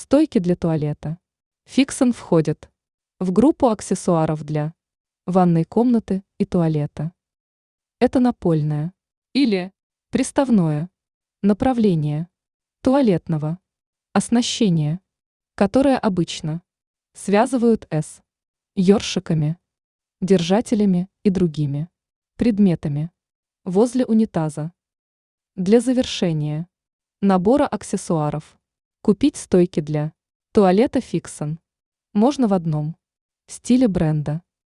Стойки для туалета. Фиксон входит в группу аксессуаров для ванной комнаты и туалета. Это напольное или приставное направление туалетного оснащения, которое обычно связывают с ёршиками, держателями и другими предметами возле унитаза. Для завершения набора аксессуаров купить стойки для туалета Фиксон можно в одном стиле бренда.